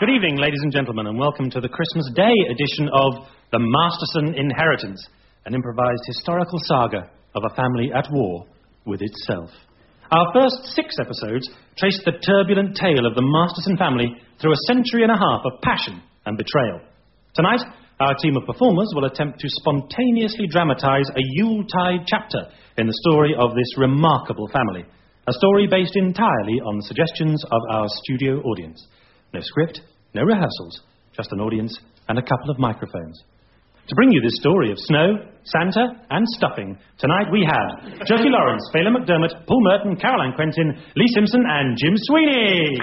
Good evening, ladies and gentlemen, and welcome to the Christmas Day edition of The Masterson Inheritance, an improvised historical saga of a family at war with itself. Our first 6 episodes traced the turbulent tale of the Masterson family through a century and a half of passion and betrayal. Tonight, our team of performers will attempt to spontaneously dramatise a Yuletide chapter in the story of this remarkable family, a story based entirely on the suggestions of our studio audience. No script, no rehearsals, just an audience and a couple of microphones. To bring you this story of snow, Santa and stuffing, tonight we have Josie Lawrence, Phelan McDermott, Paul Merton, Caroline Quentin, Lee Simpson and Jim Sweeney.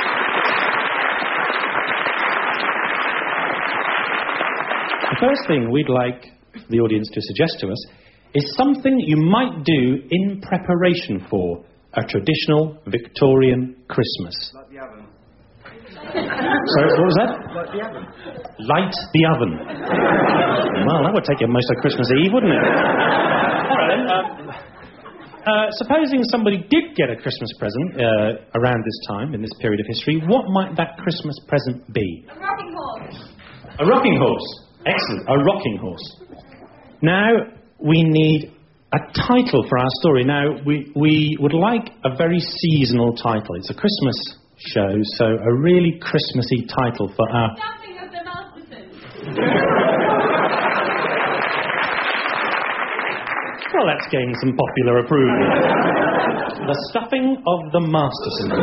The first thing we'd like the audience to suggest to us is something you might do in preparation for a traditional Victorian Christmas. Light the oven. Sorry, what was that? Light the oven. Light the oven. Well, that would take you most of Christmas Eve, wouldn't it? All right, then. Supposing somebody did get a Christmas present around this time, in this period of history, what might that Christmas present be? A rocking horse. A rocking horse. Excellent. A rocking horse. Now, we need a title for our story. Now, we would like a very seasonal title. It's a Christmas show, so a really Christmassy title for our... Stuffing of the Mastersons. Well, that's gained some popular approval. The Stuffing of the Mastersons.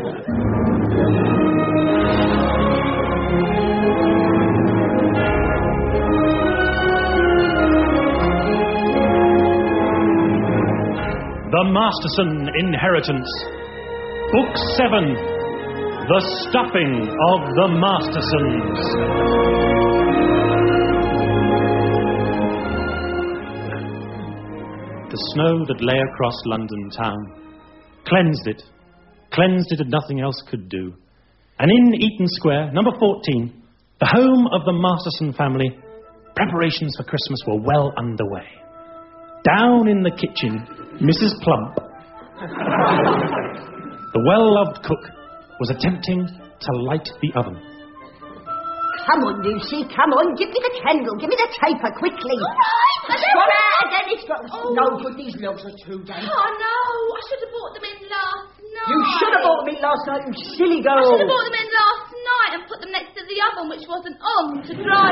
The Masterson Inheritance. Book 7. The Stuffing of the Mastersons. The snow that lay across London town cleansed it as nothing else could do. And in Eaton Square, number 14, the home of the Masterson family, preparations for Christmas were well underway. Down in the kitchen, Mrs. Plump, the well-loved cook, was attempting to light the oven. Come on, Lucy, come on. Give me the candle. Give me the taper, quickly. All right, It's got out again. It's got... No good, these logs are too damp. Oh, no. I should have bought them in last night. You should have bought me last night, you silly I girl. should have bought them in last night and put them next to the oven, which wasn't on, to dry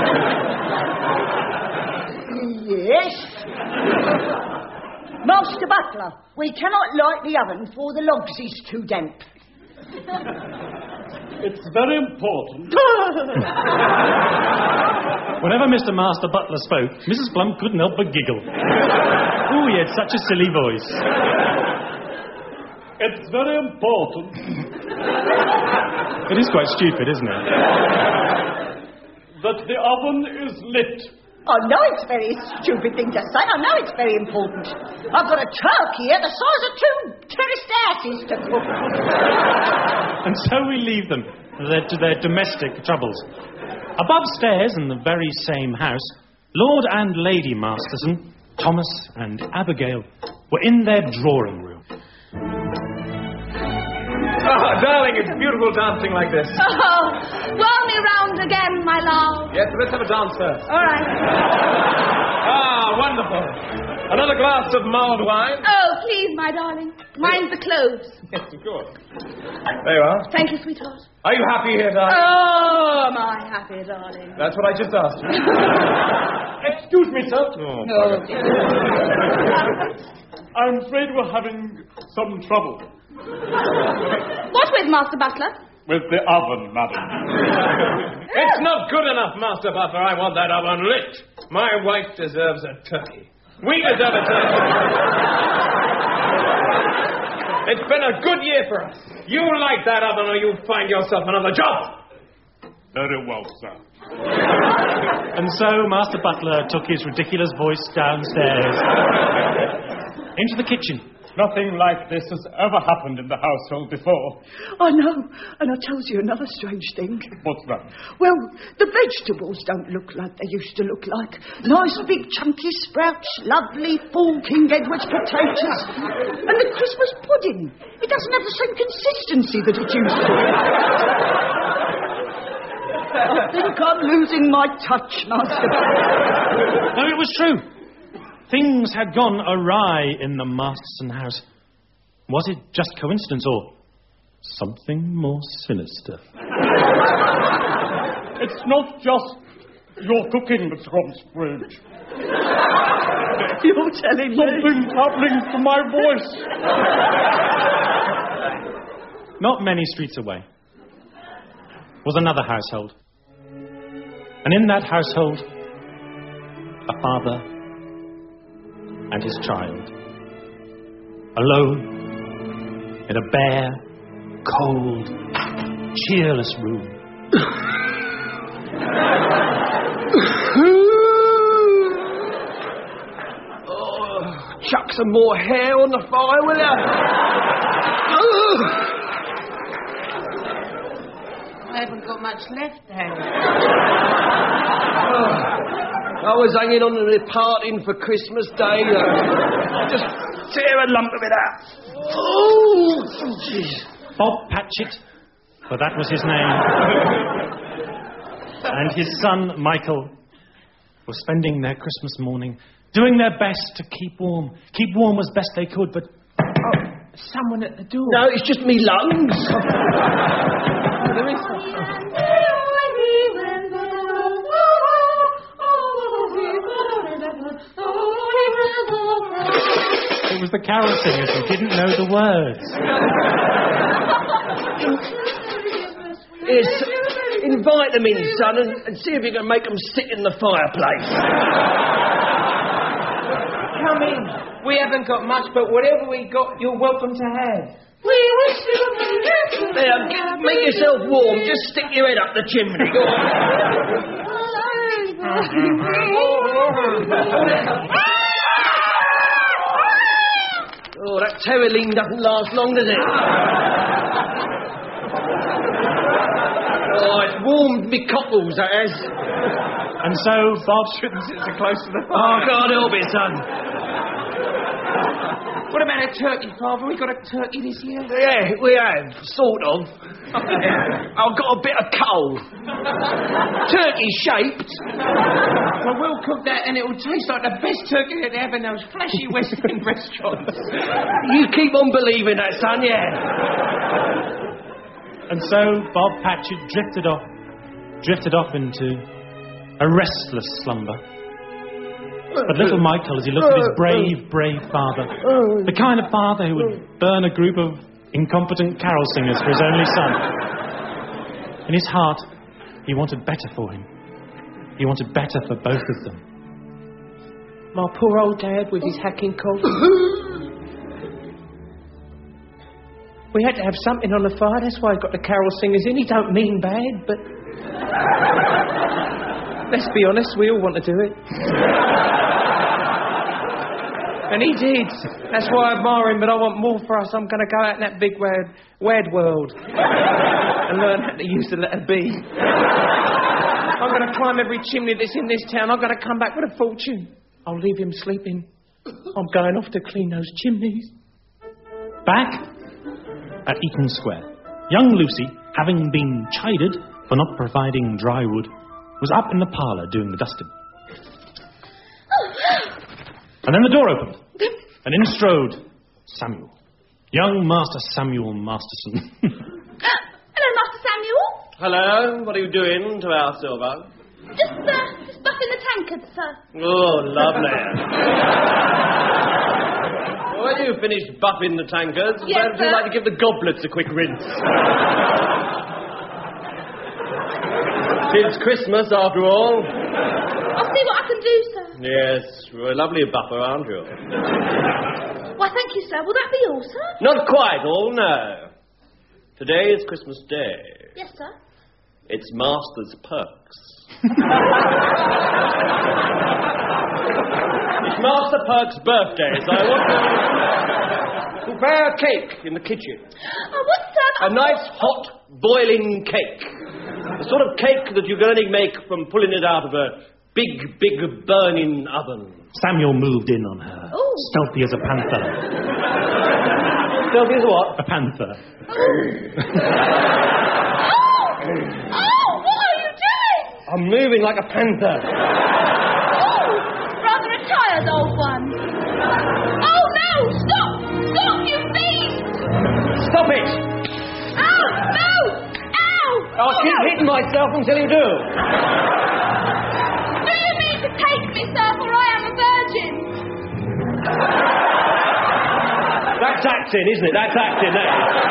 them. Yes. Master Butler, we cannot light the oven for the logs is too damp. It's very important. Whenever Mr. Master Butler spoke, Mrs. Plump couldn't help but giggle. Ooh, he had such a silly voice. It's very important. It is quite stupid, isn't it? That the oven is lit. I know it's a very stupid thing to say. I know it's very important. I've got a turkey here the size of 2 terraced asses to cook. And so we leave them to their domestic troubles. Above stairs in the very same house, Lord and Lady Masterson, Thomas and Abigail, were in their drawing room. Oh, darling, it's beautiful dancing like this. Oh, whirl me round again, my love. Yes, let's have a dance first. All right. Ah, wonderful. Another glass of mulled wine? Oh, please, my darling. Mind the clothes. Yes, of course. There you are. Thank you, sweetheart. Are you happy here, darling? Oh, am I happy, darling? That's what I just asked you. Excuse me, sir. Oh, No. I'm afraid we're having some trouble What with, Master Butler? with the oven, madam. It's not good enough, Master Butler. I want that oven lit. My wife deserves a turkey. We deserve a turkey. It's been a good year for us. You light that oven or you find yourself another job. Very well, sir. And so Master Butler took his ridiculous voice downstairs into the kitchen, Nothing like this has ever happened in the household before. I know, and I tells you another strange thing. What's that? Well, the vegetables don't look like they used to look like. Nice big chunky sprouts, lovely full King Edward's potatoes. And the Christmas pudding, it doesn't have the same consistency that it used to. I think I'm losing my touch, Master. No, it was true. Things had gone awry in the Masterson house. Was it just coincidence or something more sinister? It's not just your cooking that's gone strange. You're telling me? Something's happening to my voice. Not many streets away was another household. And in that household, a father and his child, alone in a bare, cold, cheerless room. Chuck some more hair on the fire, will you? I haven't got much left, Harry. I was hanging on to the parting for Christmas Day. Just tear a lump of it out. Oh, jeez. Bob Patchett, for that was his name, and his son, Michael, were spending their Christmas morning doing their best to keep warm as best they could, but... Oh, someone at the door. No, it's just me lungs. There is one. It was the carol singers who didn't know the words. Yes, invite them in, son, and see if you can make them sit in the fireplace. Come in. We haven't got much, but whatever we got, you're welcome to have. We wish you a Merry Christmas. There, make yourself warm. Just stick your head up the chimney. Go on. Oh, that Terraline doesn't last long, does it? Oh, it's warmed me cockles, that has. And so Bob shouldn't sit so close to the fire. Oh, God help it, son. What about a turkey, Father? We got a turkey this year? Yeah, we have, sort of. I've got a bit of coal. Turkey-shaped. Well, we'll cook that and it'll taste like the best turkey that they have in those flashy West End restaurants. You keep on believing that, son, yeah. And so Bob Patchett drifted off into a restless slumber. But little Michael, as he looked at his brave father, the kind of father who would burn a group of incompetent carol singers for his only son, in his heart, he wanted better for him. He wanted better for both of them. My poor old dad with his hacking cold. We had to have something on the fire, that's why I got the carol singers in. He don't mean bad, but... Let's be honest, we all want to do it. And he did. That's why I admire him, but I want more for us. I'm going to go out in that big wide world and learn how to use the letter B. I'm going to climb every chimney that's in this town. I'm going to come back with a fortune. I'll leave him sleeping. I'm going off to clean those chimneys. Back at Eaton Square, young Lucy, having been chided for not providing dry wood, was up in the parlour doing the dusting. And then the door opened, and in strode Samuel, young Master Samuel Masterson. Hello, Master Samuel. Hello, what are you doing to our Silver? Just buffing the tankard, sir. Oh, lovely. When you finished buffing the tankards, Yes, perhaps you'd sir. like to give the goblets a quick rinse. It's Christmas, after all. I'll see what I can do, sir. Yes, you're a lovely buffer, aren't you? Why, thank you, sir. Will that be all, sir? Not quite all, no. Today is Christmas Day. Yes, sir. It's Master's Perks. It's Master Perks' birthday, so I want to... Prepare a cake in the kitchen. Oh, what's that? A nice, hot, boiling cake. The sort of cake that you can only make from pulling it out of a big, burning oven. Samuel moved in on her, Oh. stealthy as a panther. Stealthy as what? A panther. Oh, what are you doing? I'm moving like a panther. Oh, rather a tired old one. Oh, no, stop! Stop, you beast! Stop it! Ow, no! Ow! I'll keep hitting myself until you do. Do you mean to take me, sir, for I am a virgin? That's acting, isn't it? That's acting, that is.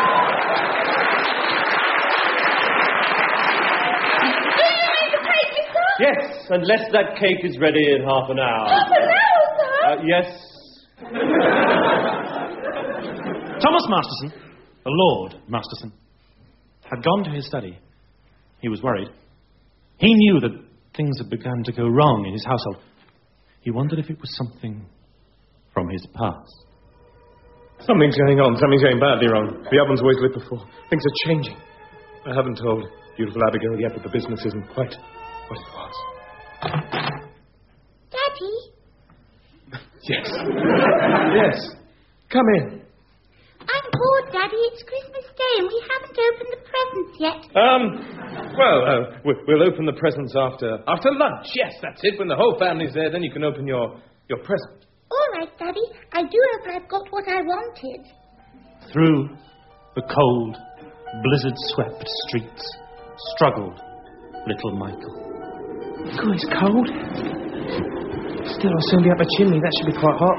Do you mean to take me, sir? Yes, unless that cake is ready in half an hour. Half an hour, sir? Yes. Thomas Masterson, the Lord Masterson, had gone to his study. He was worried. He knew that things had begun to go wrong in his household. He wondered if it was something from his past. Something's going on. Something's going badly wrong. The oven's always lit before. Things are changing. I haven't told beautiful Abigail yet that the business isn't quite what it was. Daddy? Yes. Yes. Come in. I'm bored, Daddy. It's Christmas Day and we haven't opened the presents yet. We'll open the presents after lunch. Yes, that's it. When the whole family's there, then you can open your present. All right, Daddy. I do hope I've got what I wanted. Through the cold, blizzard-swept streets struggled little Michael. Oh, it's cold. Still, I'll soon be up a chimney. That should be quite hot.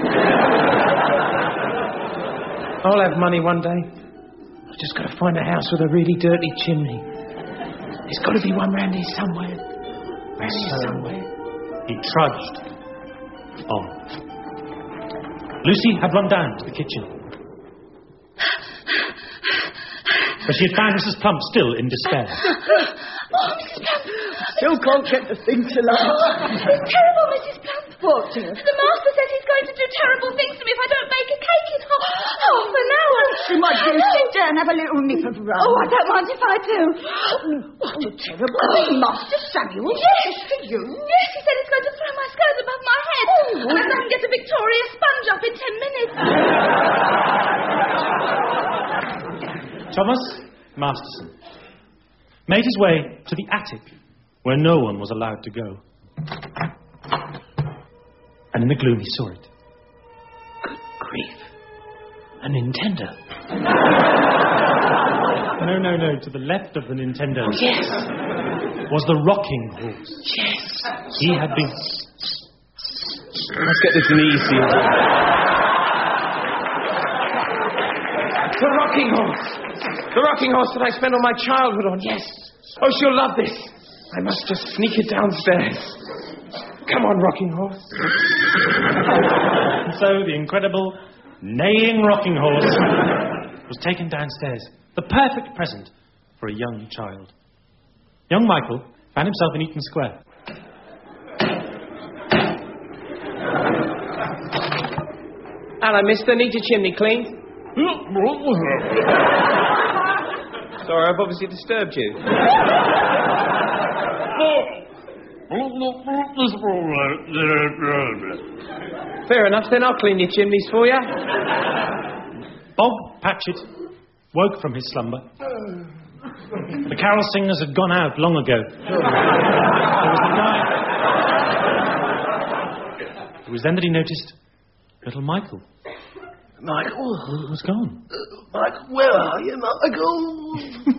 I'll have money one day. I've just got to find a house with a really dirty chimney. There's got to be one round here somewhere. Round here somewhere. He trudged on. Lucy had run down to the kitchen. But she had found Mrs. Plump still in despair. Oh, Mrs. Plump! Still can't get the thing to light. Oh, it's terrible, Mrs. Plump. What, dear? The master says he's going to do terrible things to me if I don't bake a cake in half an hour. You might do. Sit down, have a little nip of rum. Oh, I don't mind if I do. What a terrible thing, Master Samuel. Yes. For you. Yes, he said he's going to throw my skirt above my head. And I can get a Victoria sponge up in 10 minutes. Thomas Masterson made his way to the attic where no one was allowed to go. And in the gloom he saw it. Good grief. A Nintendo. No. To the left of the Nintendo Yes. was the rocking horse. Yes. He had been... Let's get this in easy. The rocking horse. The rocking horse that I spent all my childhood on, yes. Oh, she'll love this. I must just sneak it downstairs. Come on, rocking horse. And so the incredible, neighing rocking horse was taken downstairs. The perfect present for a young child. Young Michael found himself in Eaton Square. Hello, mister. Need your chimney cleaned? Sorry, I've obviously disturbed you. Fair enough, then I'll clean your chimneys for you. Bob Patchett woke from his slumber. The carol singers had gone out long ago. There was a guy. It was then that he noticed little Michael. Michael? Who was gone? Michael, where are you, Michael?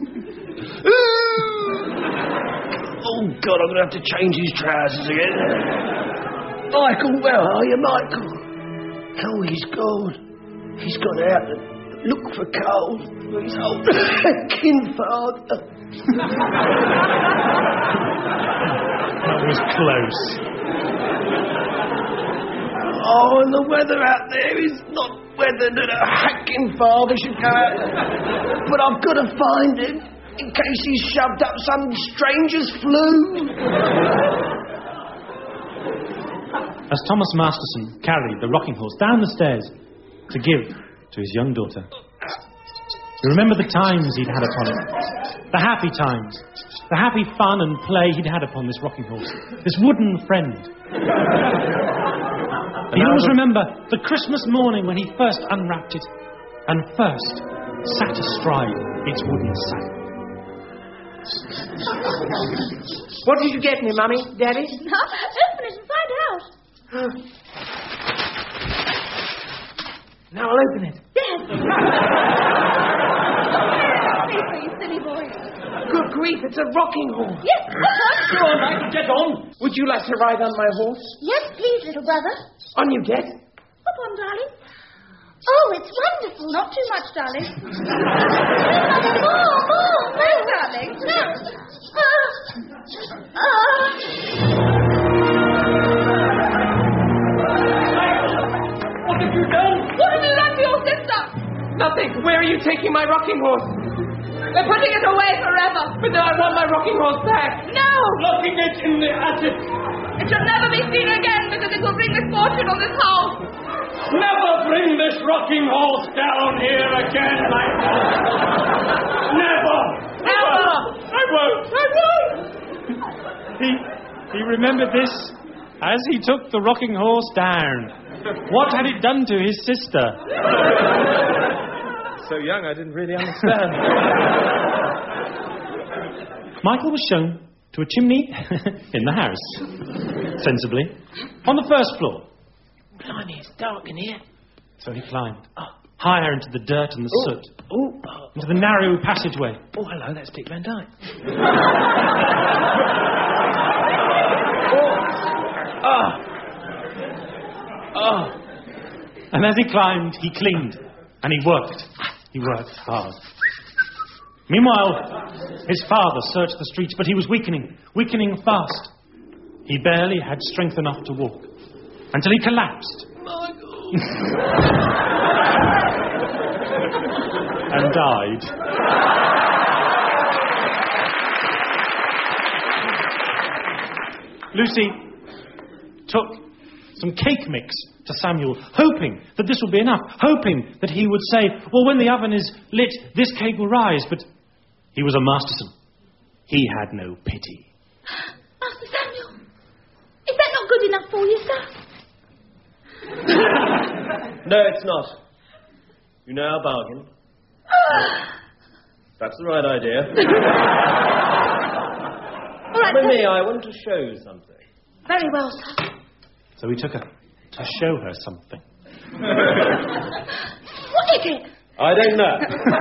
Oh, God, I'm going to have to change his trousers again. Michael, where are you, Michael? Oh, he's gone. He's gone out to look for coal for his old kinfather. That was close. Oh, and the weather out there is not weather that a hacking father should go out. But I've got to find him in case he's shoved up some stranger's flu. As Thomas Masterson carried the rocking horse down the stairs to give to his young daughter. He remembered the times he'd had upon it, the happy times, the happy fun and play he'd had upon this rocking horse, this wooden friend. He'd always remember the Christmas morning when he first unwrapped it and first sat astride its wooden saddle. What did you get me, Mummy? Daddy? No, open it and find out. Now I'll open it. Yes. You silly boy. Good grief, it's a rocking horse. Yes, Go on, Michael, get on. Would you like to ride on my horse? yes, please, little brother. On you get. Hop on, darling. Oh, it's wonderful. Not too much, darling. More. No, darling. No. What have you done? What have you done to your sister? Nothing. Where are you taking my rocking horse? We're putting it away forever. But no, I want my rocking horse back. No! Locking it in the attic. It shall never be seen again because it will bring misfortune on this house. Never bring this rocking horse down here again, Michael. Never. Never. I won't. He remembered this as he took the rocking horse down. What had it done to his sister? So young, I didn't really understand. Michael was shown to a chimney in the house, sensibly, on the first floor. Blimey, it's dark in here. So he climbed higher into the dirt and the soot, into the narrow passageway. Oh, hello, that's Dick Van Dyke. And as he climbed, he cleaned, and he worked. He worked hard. Meanwhile, his father searched the streets, but he was weakening fast. He barely had strength enough to walk, until he collapsed. And died. Lucy took some cake mix to Samuel, hoping that this would be enough, hoping that he would say, well, when the oven is lit, this cake will rise. But he was a Masterson. He had no pity. Master Samuel, is that not good enough for you, sir? No, it's not. You know our bargain. That's the right idea. All right, Come with me, I want to show you something. very well, sir. So he took her to show her something. What is it? I don't know.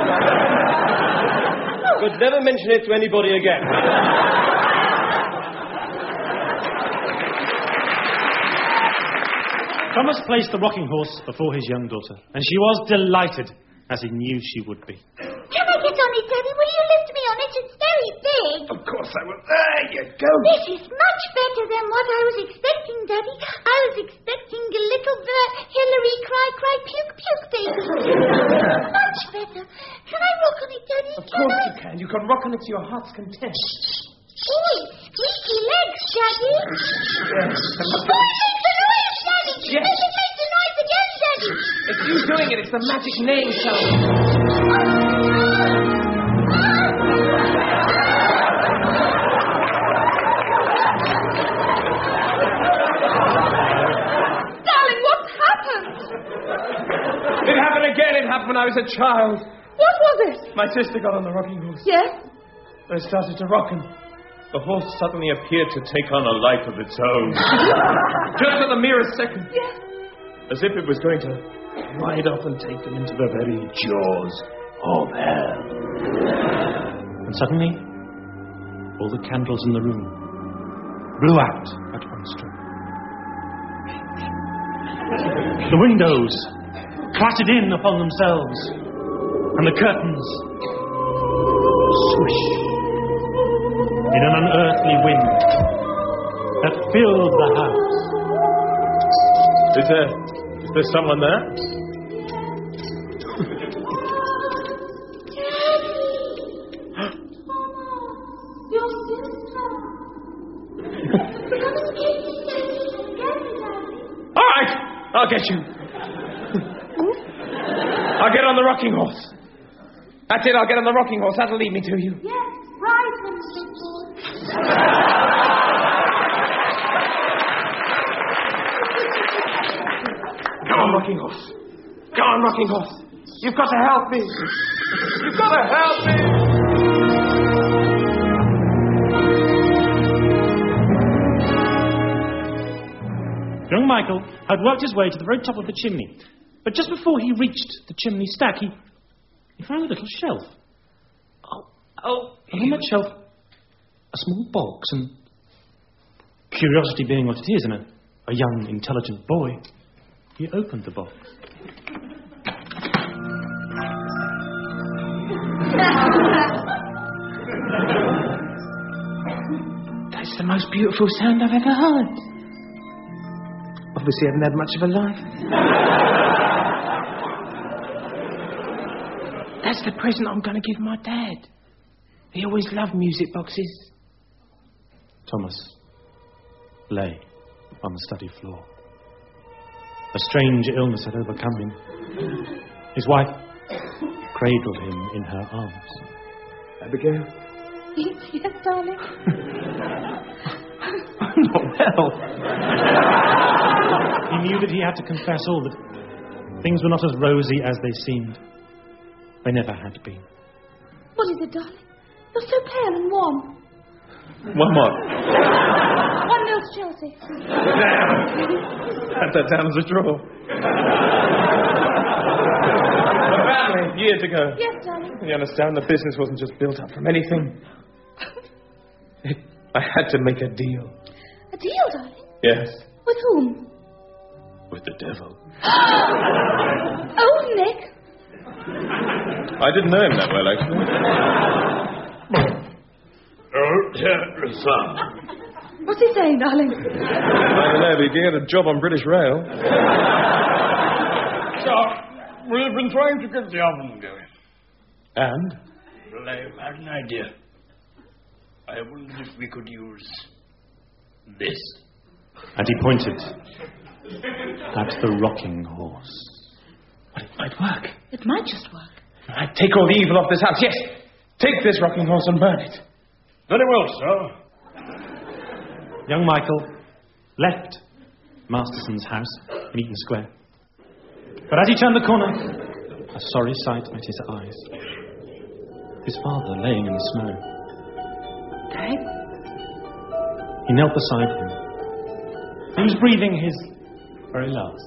But never mention it to anybody again. Thomas placed the rocking horse before his young daughter, and she was delighted, as he knew she would be. Can I get on it, Daddy? Will you lift me on it? It's very big. Of course I will. There you go. This is much better than what I was expecting, Daddy. I was expecting a little Hillary cry, puke, baby. Much better. Can I rock on it, Daddy? Of course you can. You can rock on it to your heart's content. Ooh, squeaky legs, Daddy. Oh, it makes a noise, Daddy. Yes. Make it make the noise again, Daddy. It's you doing it. It's the magic name sound. Darling, what's happened? It happened again. It happened when I was a child. What was it? My sister got on the rocking horse. Yes? I started to rock him. The horse suddenly appeared to take on a life of its own. Just at the merest second. Yes. As if it was going to ride off and take them into the very jaws of hell. And suddenly, all the candles in the room blew out at one stroke. The windows clattered in upon themselves, and the curtains swished in an unearthly wind that filled the house. Is there someone there? Your sister. Come and get me, Daddy. All right, I'll get you. I'll get on the rocking horse. That's it, I'll get on the rocking horse. That'll lead me to you. Yes, right, Mr. George. Come on, rocking horse. Come on, rocking horse. You've got to help me. You've got to help me. Young Michael had worked his way to the very top of the chimney, but just before he reached the chimney stack, he found a little shelf. And on that shelf, a small box, and curiosity being what it is in a young, intelligent boy, he opened the box. That's the most beautiful sound I've ever heard. Obviously, I haven't had much of a life. That's the present I'm going to give my dad. He always loved music boxes. Thomas lay on the study floor. A strange illness had overcome him. His wife cradled him in her arms. Abigail? Yes, darling. I'm not well. He knew that he had to confess all, that things were not as rosy as they seemed. They never had been. What is it, darling? You're so pale and warm. One more. 1-0 Chelsea. Had that down as a draw. The family, years ago. Yes, darling. You understand, the business wasn't just built up from anything. I had to make a deal. A deal, darling? Yes. With whom? With the devil. Oh, Nick. I didn't know him that well, actually. What's he saying, darling? I don't know, but he can get a job on British Rail. So, we've been trying to get the oven going. And? Well, I had an idea. I wondered if we could use this. And he pointed at the rocking horse. Well, it might work. It might just work. Right, take all the evil off this house. Yes, take this rocking horse and burn it. Very well, sir. Young Michael left Masterson's house in Eaton Square. But as he turned the corner, a sorry sight met his eyes. His father laying in the snow. Dad? He knelt beside him. He was breathing his very last.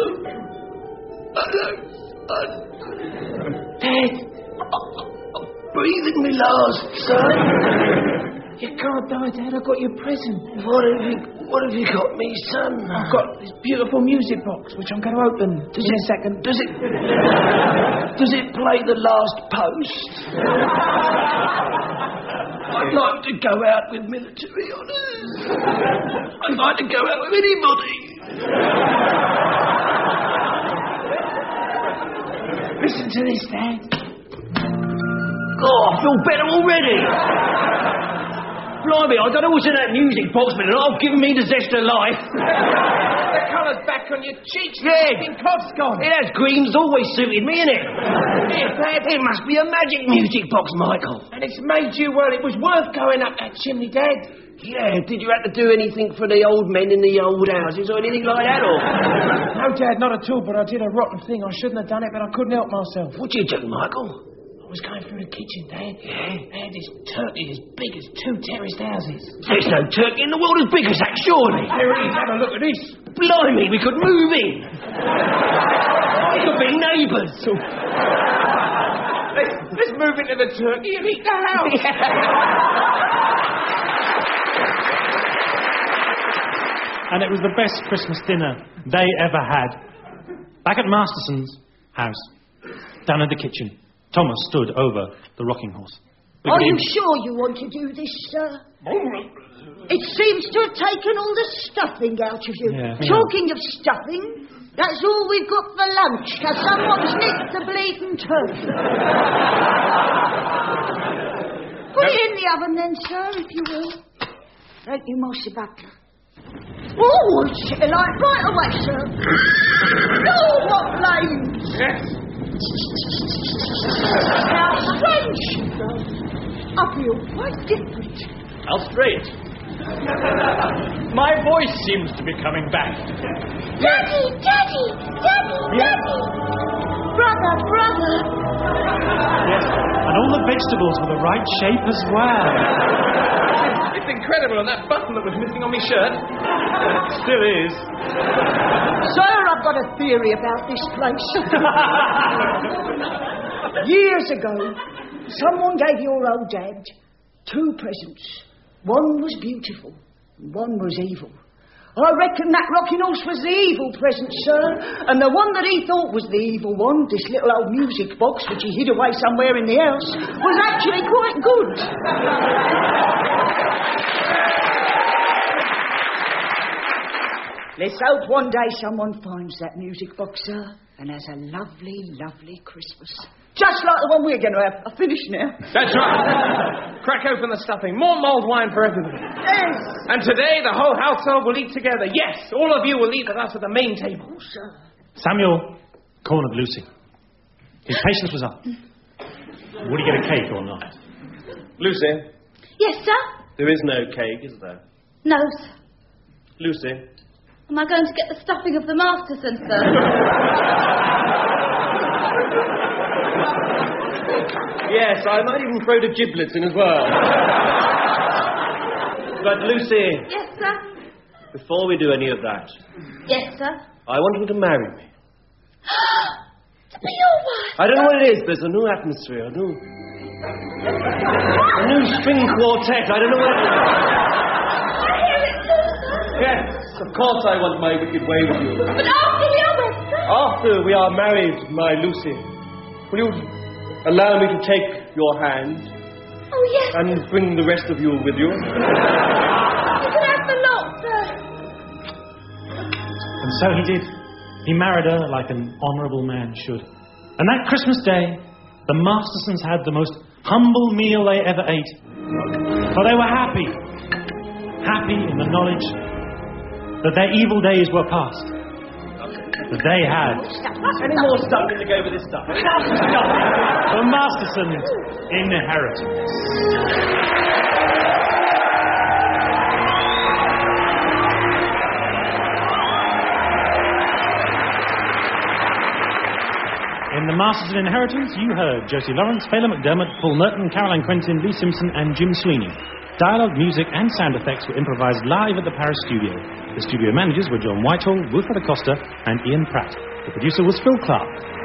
Dad, I'm breathing me last, son. You can't die, Dad. I've got your present. What have you got me, son? I've got this beautiful music box, which I'm going to open in a second. Does it play The Last Post? I'd like to go out with military honours. I'd like to go out with anybody. Listen to this, Dad. Oh, I feel better already. Blimey, I don't know what's in that music box, but it's given me the zest of life. The colour's back on your cheeks. Yeah. The cod's gone. It has green's always suited me, innit? Yeah, Dad. It must be a magic music box, Michael. And it's made you, well, it was worth going up that chimney, Dad. Yeah, did you have to do anything for the old men in the old houses or anything like that, or? No, Dad, not at all, but I did a rotten thing. I shouldn't have done it, but I couldn't help myself. What'd you do, Michael? I was going through the kitchen, Dad. Yeah? They had this turkey as big as 2 terraced houses. There's no turkey in the world as big as that, surely. There it is. Have a look at this. Blimey, we could move in. We could be neighbours. Let's move into the turkey and eat the house. And it was the best Christmas dinner they ever had. Back at Masterson's house, down in the kitchen, Thomas stood over the rocking horse. Are you sure you want to do this, sir? It seems to have taken all the stuffing out of you. Yeah. Talking of stuffing, that's all we've got for lunch, because someone's nicked the bleeding turkey. Put it in the oven then, sir, if you will. Thank you, Master Butler. Oh, it's like right away, sir. Oh, what flames! Yes. How strange! I feel quite different. How straight. My voice seems to be coming back. Daddy! Daddy! Daddy! Daddy! Brother! Brother! Yes, and all the vegetables were the right shape as well. It's incredible, and that button that was missing on my shirt Still is. Sir, I've got a theory about this place. Years ago, someone gave your old dad 2 presents. One was beautiful, one was evil. I reckon that rocking horse was the evil present, sir. And the one that he thought was the evil one, this little old music box which he hid away somewhere in the house, was actually quite good. Let's hope one day someone finds that music box, sir, and has a lovely, lovely Christmas. Just like the one we're going to have. I've finished now. That's right. Crack open the stuffing. More mulled wine for everybody. Yes. And today the whole household will eat together. Yes, all of you will eat with us at the main table. Oh, sir. Samuel cornered Lucy. His patience was up. Would he get a cake or not? Lucy, Yes, sir? there is no cake, is there? No, sir. Lucy. Am I going to get the stuffing of the Masterson, sir? Yes, I might even throw the giblets in as well. But Lucy, Yes, sir? before we do any of that, Yes, sir? I want you to marry me. To be your wife? I don't know what it is. There's a new atmosphere, a new string quartet. I don't know what it is. I hear it too, sir. Yes, of course I want my wicked way with you. But after we are wed, sir? After we are married, my Lucy, will you allow me to take your hand Oh, yes. and bring the rest of you with you? You can have the lot, sir. And so he did. He married her like an honourable man should. And that Christmas day, the Mastersons had the most humble meal they ever ate. For they were happy. Happy in the knowledge that their evil days were past. That they had Any more stuff to go with this stuff? the Mastersons' inheritance. In The Masters of Inheritance, you heard Josie Lawrence, Fela McDermott, Paul Merton, Caroline Quentin, Lee Simpson and Jim Sweeney. Dialogue, music and sound effects were improvised live at the Paris studio. The studio managers were John Whitehall, Wilfred Acosta and Ian Pratt. The producer was Phil Clark.